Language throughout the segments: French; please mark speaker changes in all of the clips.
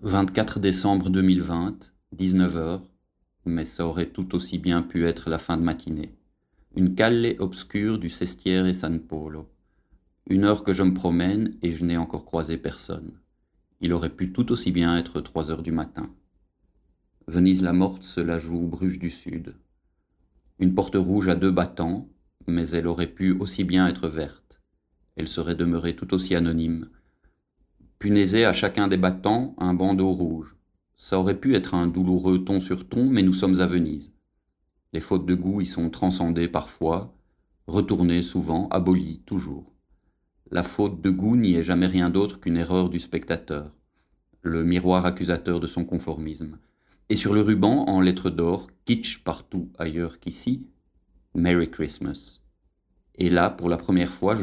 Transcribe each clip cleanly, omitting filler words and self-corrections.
Speaker 1: 24 décembre 2020, 19 heures, mais ça aurait tout aussi bien pu être la fin de matinée. Une calle obscure du Sestiere San Polo. 1 heure que je me promène et je n'ai encore croisé personne. Il aurait pu tout aussi bien être 3 heures du matin. Venise-la-Morte se la joue Bruges du Sud. Une porte rouge à 2 battants, mais elle aurait pu aussi bien être verte. Elle serait demeurée tout aussi anonyme. Punaisé à chacun des battants un bandeau rouge. Ça aurait pu être un douloureux ton sur ton, mais nous sommes à Venise. Les fautes de goût y sont transcendées parfois, retournées souvent, abolies toujours. La faute de goût n'y est jamais rien d'autre qu'une erreur du spectateur, le miroir accusateur de son conformisme. Et sur le ruban, en lettres d'or, kitsch partout ailleurs qu'ici, Merry Christmas. Et là, pour la première fois,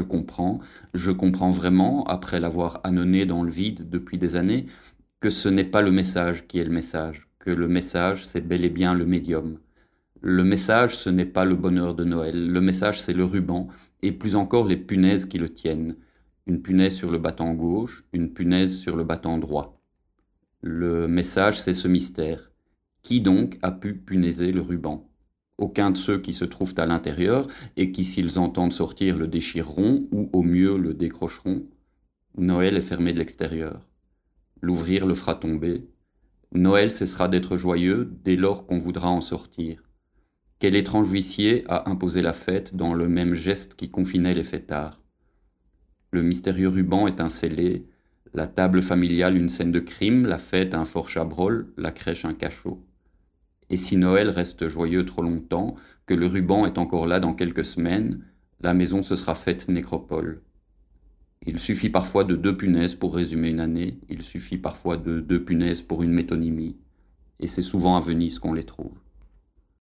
Speaker 1: je comprends vraiment, après l'avoir ânonné dans le vide depuis des années, que ce n'est pas le message qui est le message, que le message, c'est bel et bien le médium. Le message, ce n'est pas le bonheur de Noël, le message, c'est le ruban, et plus encore les punaises qui le tiennent. Une punaise sur le battant gauche, une punaise sur le battant droit. Le message, c'est ce mystère. Qui donc a pu punaiser le ruban ? Aucun de ceux qui se trouvent à l'intérieur et qui, s'ils entendent sortir, le déchireront ou au mieux le décrocheront. Noël est fermé de l'extérieur. L'ouvrir le fera tomber. Noël cessera d'être joyeux dès lors qu'on voudra en sortir. Quel étrange huissier a imposé la fête dans le même geste qui confinait les fêtards ? Le mystérieux ruban est un scellé, la table familiale une scène de crime, la fête un fort chabrol, la crèche un cachot. Et si Noël reste joyeux trop longtemps, que le ruban est encore là dans quelques semaines, la maison se sera faite nécropole. Il suffit parfois de 2 punaises pour résumer une année, il suffit parfois de 2 punaises pour une métonymie, et c'est souvent à Venise qu'on les trouve.